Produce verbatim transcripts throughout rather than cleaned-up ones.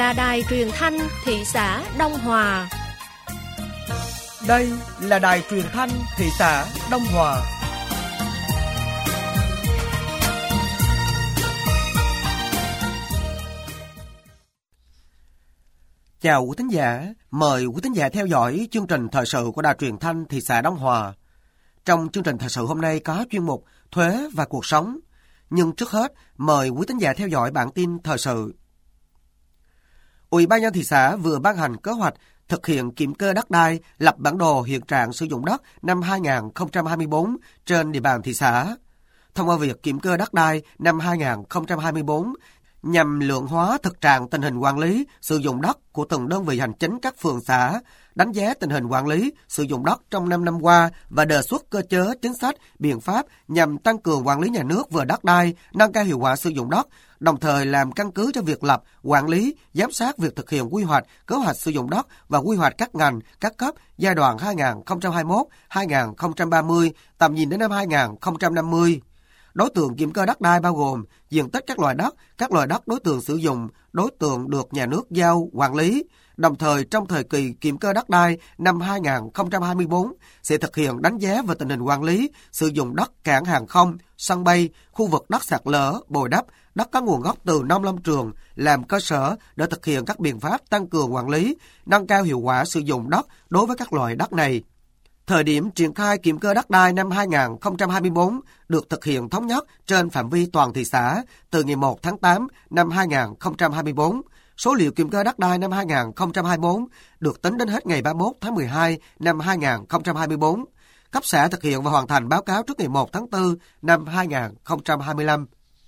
là đài truyền thanh thị xã Đông Hòa. Đây là đài truyền thanh thị xã Đông Hòa. Chào quý thính giả, mời quý thính giả theo dõi chương trình thời sự của đài truyền thanh thị xã Đông Hòa. Trong chương trình thời sự hôm nay có chuyên mục Thuế và cuộc sống. Nhưng trước hết, mời quý thính giả theo dõi bản tin thời sự. Ủy ban nhân dân thị xã vừa ban hành kế hoạch thực hiện kiểm kê đất đai, lập bản đồ hiện trạng sử dụng đất năm hai không hai tư trên địa bàn thị xã. Thông qua việc kiểm kê đất đai năm hai không hai tư nhằm lượng hóa thực trạng tình hình quản lý, sử dụng đất của từng đơn vị hành chính các phường xã, đánh giá tình hình quản lý, sử dụng đất trong năm năm qua và đề xuất cơ chế, chính sách, biện pháp nhằm tăng cường quản lý nhà nước về đất đai, nâng cao hiệu quả sử dụng đất, đồng thời làm căn cứ cho việc lập, quản lý, giám sát việc thực hiện quy hoạch, kế hoạch sử dụng đất và quy hoạch các ngành, các cấp giai đoạn hai nghìn không trăm hai mươi mốt đến hai nghìn không trăm ba mươi, tầm nhìn đến năm hai nghìn không trăm năm mươi. Đối tượng kiểm kê đất đai bao gồm diện tích các loại đất, các loại đất đối tượng sử dụng, đối tượng được nhà nước giao quản lý. Đồng thời, trong thời kỳ kiểm kê đất đai năm hai nghìn không trăm hai mươi tư sẽ thực hiện đánh giá về tình hình quản lý, sử dụng đất cảng hàng không, sân bay, khu vực đất sạt lở, bồi đắp, đất có nguồn gốc từ nông lâm trường làm cơ sở để thực hiện các biện pháp tăng cường quản lý, nâng cao hiệu quả sử dụng đất đối với các loại đất này. Thời điểm triển khai kiểm kê đất đai năm hai nghìn không trăm hai mươi tư được thực hiện thống nhất trên phạm vi toàn thị xã từ ngày một tháng tám năm hai nghìn không trăm hai mươi tư. Số liệu kiểm kê đất đai năm hai nghìn không trăm hai mươi tư được tính đến hết ngày ba mươi mốt tháng mười hai năm hai nghìn không trăm hai mươi tư. Cấp xã thực hiện và hoàn thành báo cáo trước ngày một tháng tư năm hai nghìn không trăm hai mươi lăm.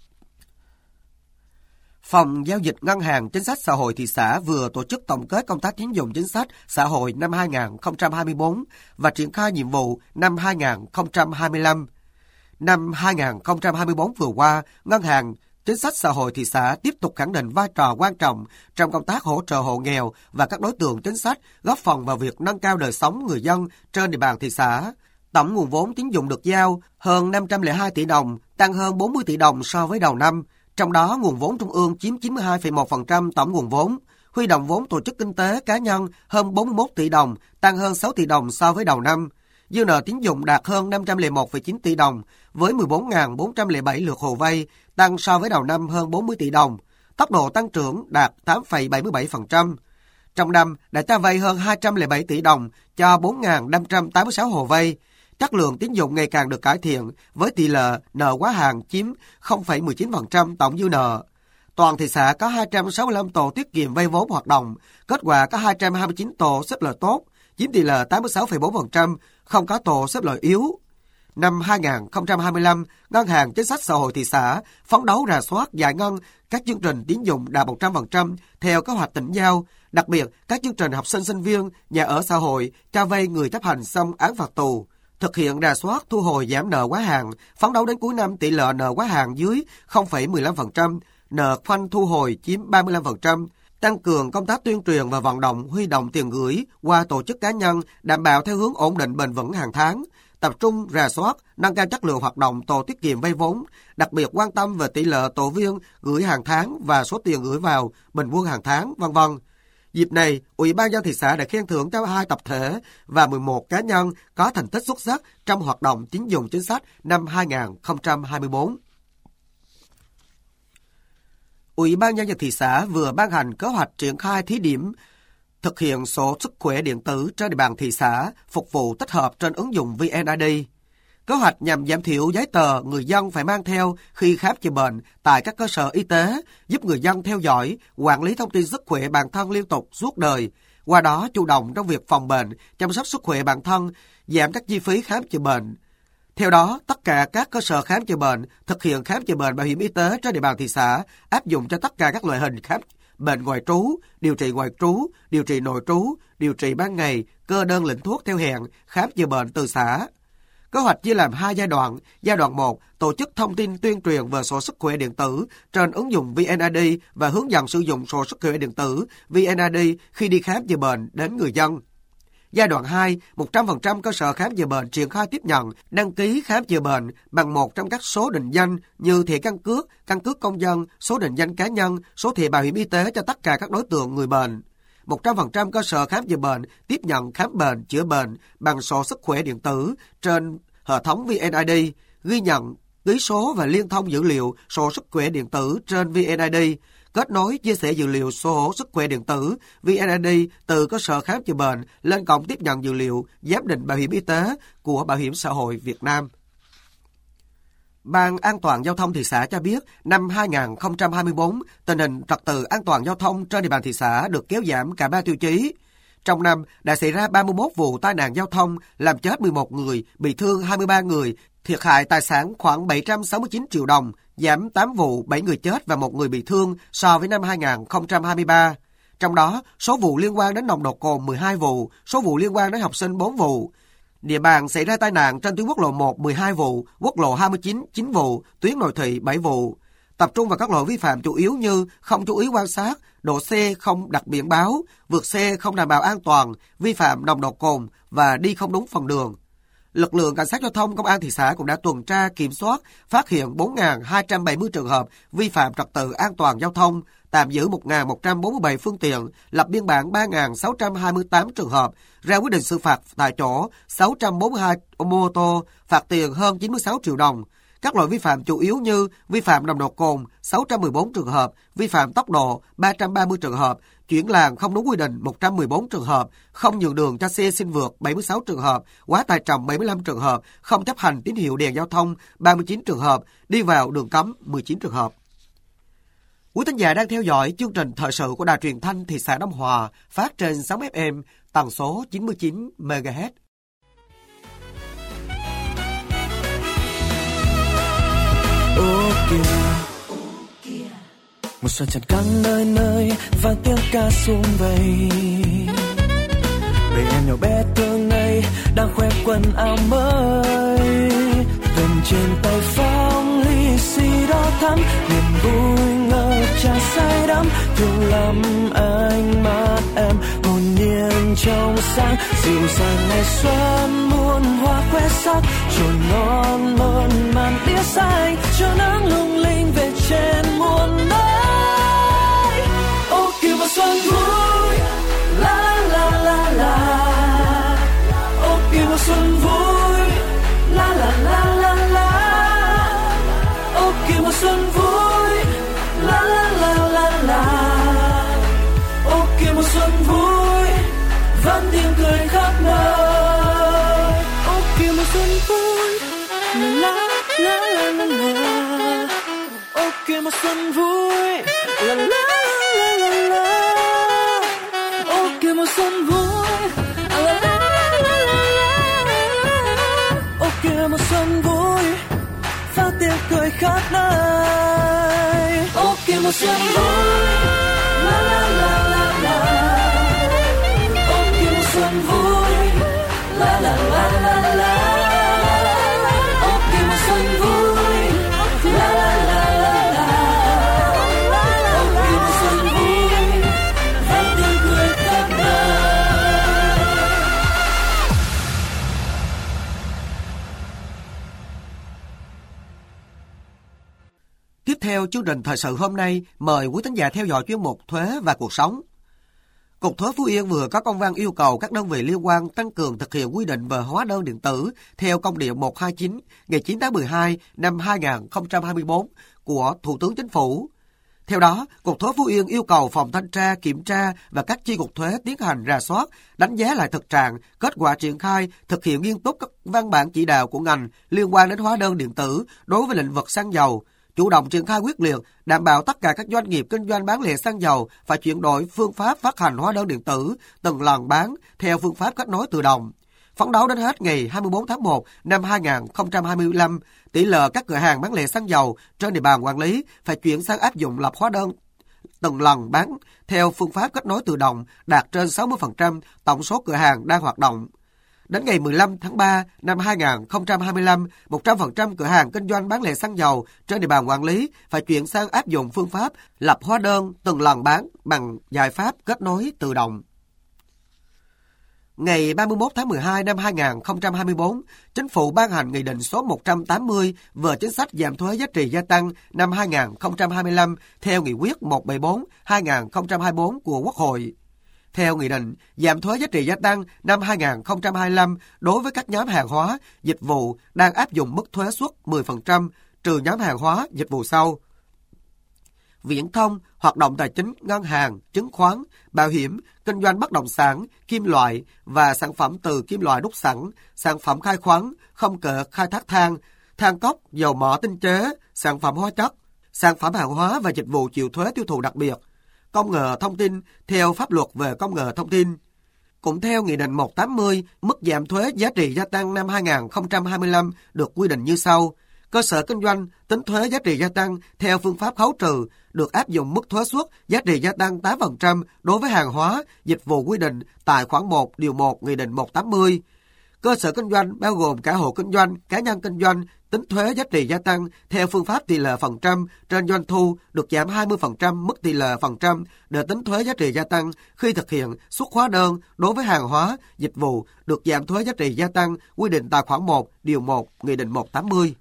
Phòng Giao dịch Ngân hàng Chính sách Xã hội thị xã vừa tổ chức tổng kết công tác tín dụng chính sách xã hội năm hai nghìn không trăm hai mươi tư và triển khai nhiệm vụ năm hai nghìn không trăm hai mươi lăm. Năm hai nghìn không trăm hai mươi tư vừa qua, Ngân hàng Chính sách Xã hội thị xã tiếp tục khẳng định vai trò quan trọng trong công tác hỗ trợ hộ nghèo và các đối tượng chính sách, góp phần vào việc nâng cao đời sống người dân trên địa bàn thị xã. Tổng nguồn vốn tín dụng được giao hơn năm trăm lẻ hai tỷ đồng, tăng hơn bốn mươi tỷ đồng so với đầu năm. Trong đó, nguồn vốn trung ương chiếm chín mươi hai phẩy một phần trăm tổng nguồn vốn, huy động vốn tổ chức kinh tế cá nhân hơn bốn mươi mốt tỷ đồng, tăng hơn sáu tỷ đồng so với đầu năm. Dư nợ tín dụng đạt hơn năm trăm lẻ một phẩy chín tỷ đồng, với mười bốn nghìn bốn trăm lẻ bảy lượt hồ vay, tăng so với đầu năm hơn bốn mươi tỷ đồng. Tốc độ tăng trưởng đạt tám phẩy bảy mươi bảy phần trăm. Trong năm, đã cho vay hơn hai trăm lẻ bảy tỷ đồng cho bốn nghìn năm trăm tám mươi sáu hồ vay. Chất lượng tín dụng ngày càng được cải thiện với tỷ lệ nợ quá hạn chiếm không phẩy mười chín phần trăm tổng dư nợ. Toàn thị xã có hai trăm sáu mươi lăm tổ tiết kiệm vay vốn hoạt động, kết quả có hai trăm hai mươi chín tổ xếp loại tốt, chiếm tỷ lệ tám mươi sáu phẩy bốn phần trăm, không có tổ xếp loại yếu. Năm hai nghìn không trăm hai mươi lăm, Ngân hàng Chính sách Xã hội thị xã phấn đấu rà soát giải ngân các chương trình tín dụng đạt một trăm phần trăm theo kế hoạch tỉnh giao, đặc biệt các chương trình học sinh sinh viên, nhà ở xã hội, cho vay người chấp hành xong án phạt tù. Thực hiện rà soát thu hồi giảm nợ quá hạn, phấn đấu đến cuối năm tỷ lệ nợ quá hạn dưới không phẩy mười lăm phần trăm, nợ khoanh thu hồi chiếm ba mươi lăm phần trăm, tăng cường công tác tuyên truyền và vận động huy động tiền gửi qua tổ chức cá nhân đảm bảo theo hướng ổn định bền vững hàng tháng, tập trung rà soát, nâng cao chất lượng hoạt động tổ tiết kiệm vay vốn, đặc biệt quan tâm về tỷ lệ tổ viên gửi hàng tháng và số tiền gửi vào bình quân hàng tháng, vân vân. Dịp này, Ủy ban nhân dân thị xã đã khen thưởng cho hai tập thể và mười một cá nhân có thành tích xuất sắc trong hoạt động tín dụng chính sách năm hai nghìn không trăm hai mươi tư. Ủy ban nhân dân thị xã vừa ban hành kế hoạch triển khai thí điểm thực hiện sổ sức khỏe điện tử trên địa bàn thị xã, phục vụ tích hợp trên ứng dụng vê en i đê. Kế hoạch nhằm giảm thiểu giấy tờ người dân phải mang theo khi khám chữa bệnh tại các cơ sở y tế, giúp người dân theo dõi, quản lý thông tin sức khỏe bản thân liên tục suốt đời, qua đó chủ động trong việc phòng bệnh, chăm sóc sức khỏe bản thân, giảm các chi phí khám chữa bệnh. Theo đó, tất cả các cơ sở khám chữa bệnh thực hiện khám chữa bệnh bảo hiểm y tế trên địa bàn thị xã áp dụng cho tất cả các loại hình khám bệnh ngoại trú, điều trị ngoại trú, điều trị nội trú, điều trị ban ngày, kê đơn lĩnh thuốc theo hẹn, khám chữa bệnh từ xã. Kế hoạch chia làm hai giai đoạn. Giai đoạn một, tổ chức thông tin tuyên truyền về sổ sức khỏe điện tử trên ứng dụng vê en i đê và hướng dẫn sử dụng sổ sức khỏe điện tử vê en i đê khi đi khám chữa bệnh đến người dân. Giai đoạn hai, một trăm phần trăm cơ sở khám chữa bệnh triển khai tiếp nhận, đăng ký khám chữa bệnh bằng một trong các số định danh như thẻ căn cước, căn cước công dân, số định danh cá nhân, số thẻ bảo hiểm y tế cho tất cả các đối tượng người bệnh. một trăm phần trăm cơ sở khám chữa bệnh tiếp nhận khám bệnh, chữa bệnh bằng sổ sức khỏe điện tử trên hệ thống vê en i đê, ghi nhận, ký số và liên thông dữ liệu sổ sức khỏe điện tử trên vê en i đê, kết nối chia sẻ dữ liệu sổ sức khỏe điện tử vê en i đê từ cơ sở khám chữa bệnh lên cổng tiếp nhận dữ liệu giám định bảo hiểm y tế của Bảo hiểm xã hội Việt Nam. Ban An toàn Giao thông thị xã cho biết, năm hai không hai tư, tình hình trật tự an toàn giao thông trên địa bàn thị xã được kéo giảm cả ba tiêu chí. Trong năm, đã xảy ra ba mươi mốt vụ tai nạn giao thông, làm chết mười một người, bị thương hai mươi ba người, thiệt hại tài sản khoảng bảy trăm sáu mươi chín triệu đồng, giảm tám vụ, bảy người chết và một người bị thương so với năm hai không hai ba. Trong đó, số vụ liên quan đến nồng độ cồn mười hai vụ, số vụ liên quan đến học sinh bốn vụ. Địa bàn xảy ra tai nạn trên tuyến quốc lộ một mười hai vụ, quốc lộ hai mươi chín chín vụ, tuyến nội thị bảy vụ. Tập trung vào các lỗi vi phạm chủ yếu như không chú ý quan sát, đỗ xe không đặt biển báo, vượt xe không đảm bảo an toàn, vi phạm nồng độ cồn và đi không đúng phần đường. Lực lượng cảnh sát giao thông công an thị xã cũng đã tuần tra kiểm soát, phát hiện bốn nghìn hai trăm bảy mươi trường hợp vi phạm trật tự an toàn giao thông, tạm giữ một nghìn một trăm bốn mươi bảy phương tiện, lập biên bản ba nghìn sáu trăm hai mươi tám trường hợp, ra quyết định xử phạt tại chỗ sáu trăm bốn mươi hai mô tô, phạt tiền hơn chín mươi sáu triệu đồng. Các lỗi vi phạm chủ yếu như vi phạm nồng độ cồn sáu trăm mười bốn trường hợp, vi phạm tốc độ ba trăm ba mươi trường hợp, chuyển làn không đúng quy định một trăm mười bốn trường hợp, không nhường đường cho xe xin vượt bảy mươi sáu trường hợp, quá tải trọng bảy mươi lăm trường hợp, không chấp hành tín hiệu đèn giao thông ba mươi chín trường hợp, đi vào đường cấm mười chín trường hợp. Quý thính giả đang theo dõi chương trình thời sự của Đài Truyền thanh thị xã Đông Hòa, phát trên sóng ép em tần số chín mươi chín mê ga héc. Ô kìa, một sân tràn căng nơi nơi vang tiếng ca sum vầy. Bầy em nhỏ bé thương ngây đang khoe quần áo mới, cầm trên tay phong lì xì đỏ thắm, niềm vui ngỡ tràn say đắm, thương lắm ánh mắt em hồn nhiên trong sáng, dịu dàng ngày xuân muôn hoa khoe sắc, trồi non mơn màn tía xanh, cho nắng lung linh về trên muôn nơi. Ô kìa mùa xuân vui, la la la la. Ô kìa mùa xuân vui, la la la la la. Ô kìa mùa xuân vui, la la la la la. Ô kìa mùa xuân vui, vẫn tiếng cười khắp nơi. Ô kìa mùa xuân vui, la la la la la. Ô kìa mùa xuân vui, la la la la la. Ô kìa mùa xuân vui, la la la la la. Ô kìa mùa xuân vui, phát tiếng cười khắp nơi. Ô kìa mùa xuân vui, la la la la la. Ô kìa mùa xuân vui, la la la la la. Ô kìa mùa xuân vui, la la la la la. Ô kìa mùa xuân vui, vẫn tiếng cười khắp nơi. Tiếp theo chương trình thời sự hôm nay, mời quý thính giả theo dõi chuyên mục Thuế và Cuộc sống. Cục Thuế Phú Yên vừa có công văn yêu cầu các đơn vị liên quan tăng cường thực hiện quy định về hóa đơn điện tử theo công điện một trăm hai mươi chín ngày chín tháng mười hai năm hai nghìn không trăm hai mươi tư của Thủ tướng Chính phủ. Theo đó, Cục Thuế Phú Yên yêu cầu Phòng Thanh tra, Kiểm tra và các chi cục thuế tiến hành rà soát, đánh giá lại thực trạng, kết quả triển khai, thực hiện nghiêm túc các văn bản chỉ đạo của ngành liên quan đến hóa đơn điện tử đối với lĩnh vực xăng dầu, chủ động triển khai quyết liệt, đảm bảo tất cả các doanh nghiệp kinh doanh bán lẻ xăng dầu phải chuyển đổi phương pháp phát hành hóa đơn điện tử từng lần bán theo phương pháp kết nối tự động. Phấn đấu đến hết ngày hai mươi tư tháng một năm hai nghìn không trăm hai mươi lăm, tỷ lệ các cửa hàng bán lẻ xăng dầu trên địa bàn quản lý phải chuyển sang áp dụng lập hóa đơn từng lần bán theo phương pháp kết nối tự động đạt trên sáu mươi phần trăm tổng số cửa hàng đang hoạt động. Đến ngày mười lăm tháng ba năm hai nghìn không trăm hai mươi lăm, một trăm phần trăm cửa hàng kinh doanh bán lẻ xăng dầu trên địa bàn quản lý phải chuyển sang áp dụng phương pháp lập hóa đơn từng lần bán bằng giải pháp kết nối tự động. Ngày ba mươi mốt tháng mười hai năm hai nghìn không trăm hai mươi tư, Chính phủ ban hành Nghị định số một trăm tám mươi về chính sách giảm thuế giá trị gia tăng năm hai nghìn không trăm hai mươi lăm theo Nghị quyết một trăm bảy mươi tư hai nghìn không trăm hai mươi tư của Quốc hội. Theo Nghị định, giảm thuế giá trị gia tăng năm hai nghìn không trăm hai mươi lăm đối với các nhóm hàng hóa, dịch vụ đang áp dụng mức thuế suất mười phần trăm, trừ nhóm hàng hóa, dịch vụ sau: viễn thông, hoạt động tài chính, ngân hàng, chứng khoán, bảo hiểm, kinh doanh bất động sản, kim loại và sản phẩm từ kim loại đúc sẵn, sản phẩm khai khoáng, không kệ khai thác than, than cốc, dầu mỏ tinh chế, sản phẩm hóa chất, sản phẩm hàng hóa và dịch vụ chịu thuế tiêu thụ đặc biệt, công nghệ thông tin theo pháp luật về công nghệ thông tin. Cũng theo Nghị định một trăm tám mươi, mức giảm thuế giá trị gia tăng năm hai nghìn không trăm hai mươi lăm được quy định như sau: cơ sở kinh doanh tính thuế giá trị gia tăng theo phương pháp khấu trừ được áp dụng mức thuế suất giá trị gia tăng tám phần trăm đối với hàng hóa, dịch vụ quy định tại khoản một điều một Nghị định một trăm tám mươi. Cơ sở kinh doanh bao gồm cả hộ kinh doanh, cá nhân kinh doanh tính thuế giá trị gia tăng theo phương pháp tỷ lệ phần trăm trên doanh thu được giảm hai mươi phần trăm mức tỷ lệ phần trăm để tính thuế giá trị gia tăng khi thực hiện xuất hóa đơn đối với hàng hóa, dịch vụ được giảm thuế giá trị gia tăng quy định tại khoản một điều một Nghị định một trăm tám mươi.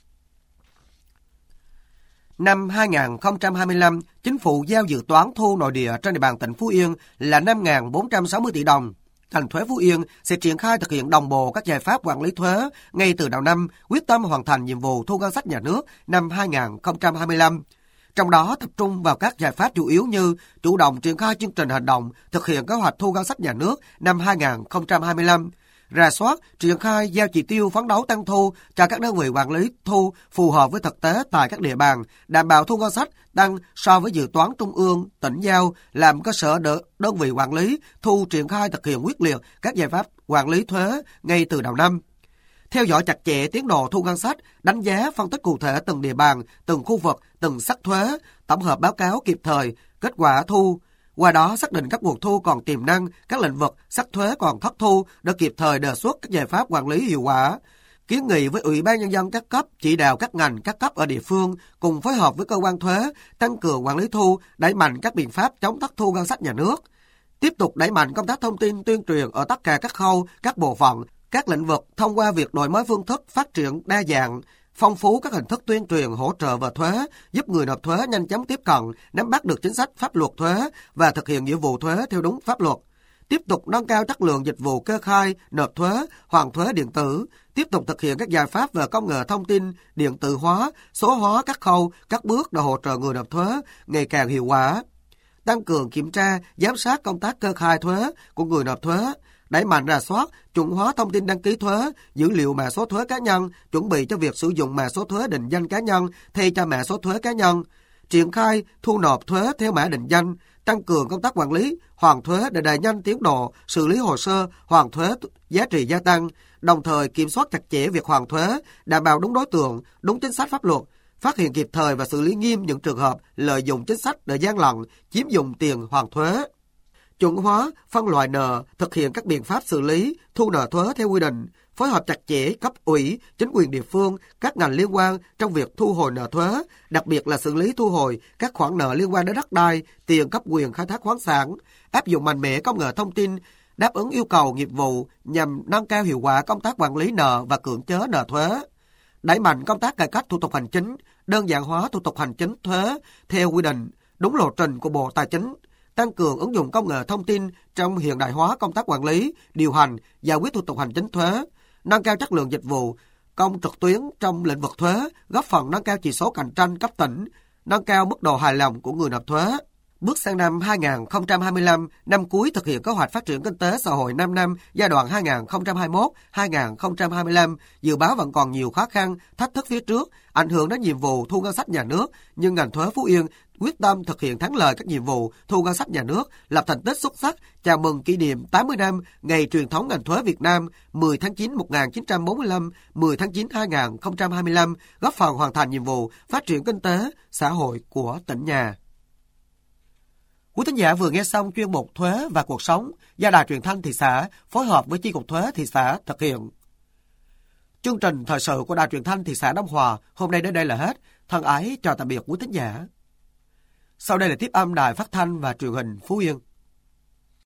Năm hai nghìn không trăm hai mươi lăm, Chính phủ giao dự toán thu nội địa trên địa bàn tỉnh Phú Yên là năm nghìn bốn trăm sáu mươi tỷ đồng. Ngành thuế Phú Yên sẽ triển khai thực hiện đồng bộ các giải pháp quản lý thuế ngay từ đầu năm, quyết tâm hoàn thành nhiệm vụ thu ngân sách nhà nước năm hai nghìn không trăm hai mươi lăm. Trong đó tập trung vào các giải pháp chủ yếu như chủ động triển khai chương trình hành động thực hiện kế hoạch thu ngân sách nhà nước năm hai nghìn không trăm hai mươi lăm, rà soát, triển khai giao chỉ tiêu phấn đấu tăng thu cho các đơn vị quản lý thu phù hợp với thực tế tại các địa bàn, đảm bảo thu ngân sách tăng so với dự toán trung ương, tỉnh giao, làm cơ sở để đơn vị quản lý thu triển khai thực hiện quyết liệt các giải pháp quản lý thuế ngay từ đầu năm. Theo dõi chặt chẽ tiến độ thu ngân sách, đánh giá phân tích cụ thể từng địa bàn, từng khu vực, từng sắc thuế, tổng hợp báo cáo kịp thời kết quả thu. Qua đó xác định các nguồn thu còn tiềm năng, các lĩnh vực sắc thuế còn thất thu để kịp thời đề xuất các giải pháp quản lý hiệu quả. Kiến nghị với Ủy ban Nhân dân các cấp, chỉ đạo các ngành các cấp ở địa phương cùng phối hợp với cơ quan thuế, tăng cường quản lý thu, đẩy mạnh các biện pháp chống thất thu ngân sách nhà nước. Tiếp tục đẩy mạnh công tác thông tin tuyên truyền ở tất cả các khâu, các bộ phận, các lĩnh vực thông qua việc đổi mới phương thức phát triển đa dạng, phong phú các hình thức tuyên truyền hỗ trợ về thuế, giúp người nộp thuế nhanh chóng tiếp cận, nắm bắt được chính sách pháp luật thuế và thực hiện nghĩa vụ thuế theo đúng pháp luật. Tiếp tục nâng cao chất lượng dịch vụ kê khai, nộp thuế, hoàn thuế điện tử, tiếp tục thực hiện các giải pháp về công nghệ thông tin, điện tử hóa, số hóa các khâu, các bước để hỗ trợ người nộp thuế ngày càng hiệu quả. Tăng cường kiểm tra, giám sát công tác kê khai thuế của người nộp thuế, đẩy mạnh rà soát, chuẩn hóa thông tin đăng ký thuế, dữ liệu mã số thuế cá nhân, chuẩn bị cho việc sử dụng mã số thuế định danh cá nhân thay cho mã số thuế cá nhân, triển khai thu nộp thuế theo mã định danh, tăng cường công tác quản lý, hoàn thuế để đẩy nhanh tiến độ, xử lý hồ sơ, hoàn thuế giá trị gia tăng, đồng thời kiểm soát chặt chẽ việc hoàn thuế, đảm bảo đúng đối tượng, đúng chính sách pháp luật, phát hiện kịp thời và xử lý nghiêm những trường hợp lợi dụng chính sách để gian lận, chiếm dụng tiền hoàn thuế. Chuẩn hóa, phân loại nợ, thực hiện các biện pháp xử lý, thu nợ thuế theo quy định, phối hợp chặt chẽ cấp ủy, chính quyền địa phương, các ngành liên quan trong việc thu hồi nợ thuế, đặc biệt là xử lý thu hồi các khoản nợ liên quan đến đất đai, tiền cấp quyền khai thác khoáng sản, áp dụng mạnh mẽ công nghệ thông tin, đáp ứng yêu cầu nghiệp vụ nhằm nâng cao hiệu quả công tác quản lý nợ và cưỡng chế nợ thuế. Đẩy mạnh công tác cải cách thủ tục hành chính, đơn giản hóa thủ tục hành chính thuế theo quy định, đúng lộ trình của Bộ Tài chính, tăng cường ứng dụng công nghệ thông tin trong hiện đại hóa công tác quản lý, điều hành, giải quyết thủ tục hành chính thuế, nâng cao chất lượng dịch vụ công trực tuyến trong lĩnh vực thuế, góp phần nâng cao chỉ số cạnh tranh cấp tỉnh, nâng cao mức độ hài lòng của người nộp thuế. Bước sang năm hai nghìn không trăm hai mươi lăm, năm cuối thực hiện kế hoạch phát triển kinh tế xã hội năm năm giai đoạn hai nghìn không trăm hai mươi mốt đến hai nghìn không trăm hai mươi lăm, dự báo vẫn còn nhiều khó khăn, thách thức phía trước, ảnh hưởng đến nhiệm vụ thu ngân sách nhà nước, nhưng ngành thuế Phú Yên quyết tâm thực hiện thắng lợi các nhiệm vụ thu ngân sách nhà nước, lập thành tích xuất sắc, chào mừng kỷ niệm tám mươi năm ngày truyền thống ngành thuế Việt Nam mười tháng chín một nghìn chín trăm bốn mươi lăm, mười tháng chín hai nghìn không trăm hai mươi lăm, góp phần hoàn thành nhiệm vụ phát triển kinh tế, xã hội của tỉnh nhà. Quý thính giả vừa nghe xong chuyên mục Thuế và Cuộc sống do Đài Truyền thanh thị xã phối hợp với Chi cục Thuế thị xã thực hiện. Chương trình thời sự của Đài Truyền thanh thị xã Đông Hòa hôm nay đến đây là hết. Thân ái chào tạm biệt quý thính giả. Sau đây là tiếp âm Đài Phát thanh và Truyền hình Phú Yên.